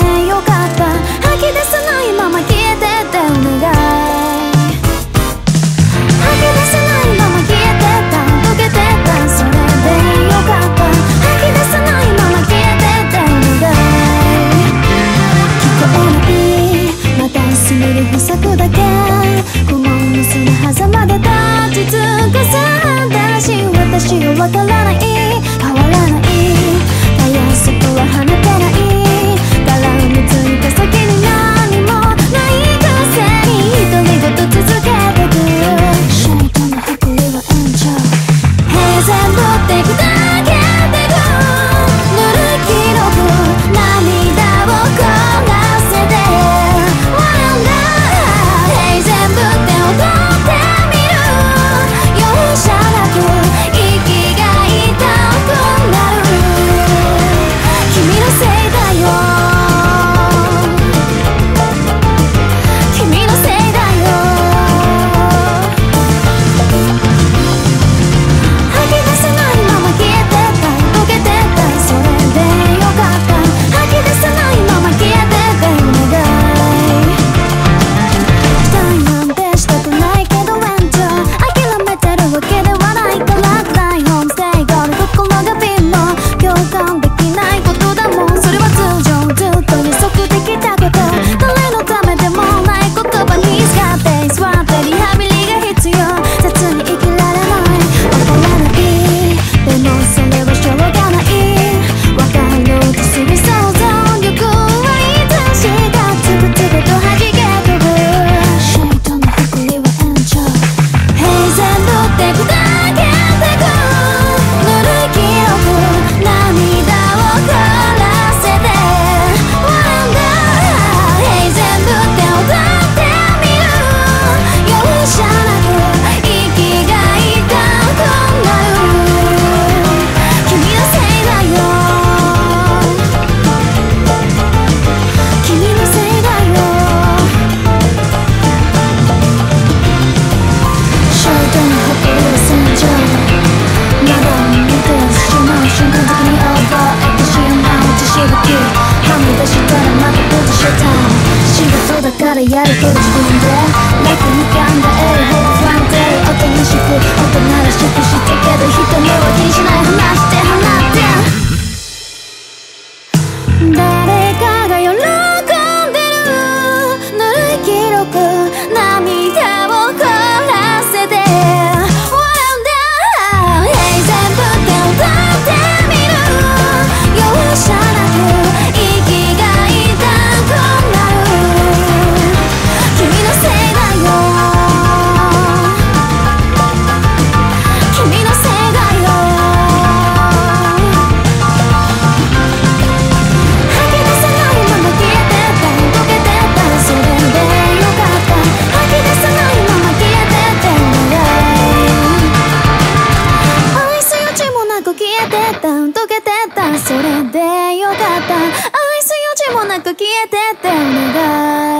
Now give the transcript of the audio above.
でよかった。吐き出さないまま消えてってお願い。吐き出さないまま消えてった溶けてったそれでよかった。吐き出さないまま消えてってお願い。聞こえないまた進める不足だけ顧問の砂狭間で立ち尽くす私をわからない変わらないたやすくは離れない絡みついた先に何もないくせに独り言続けてくシェイトの誇りは延長平然とってくだけでく塗る記録涙を焦らせて笑うんだ平然ぶって踊ってみる容赦なくやるけど自分で楽に考える方が不安定おとなしくおとなしくしてけど人目は気にしない話して放って誰かが喜んでるぬるい記録涙を凝らせて笑うんだ平然ぶって踊ってみる容赦なく息が痛くなる君のせいだよ君のせいだよ吐き出さないまま消えてった溶けてったそれでよかった吐き出さないまま消えてってお願い愛す余地もなく消えてった溶けてったそれでよかった愛す余地もなく消えてってお願い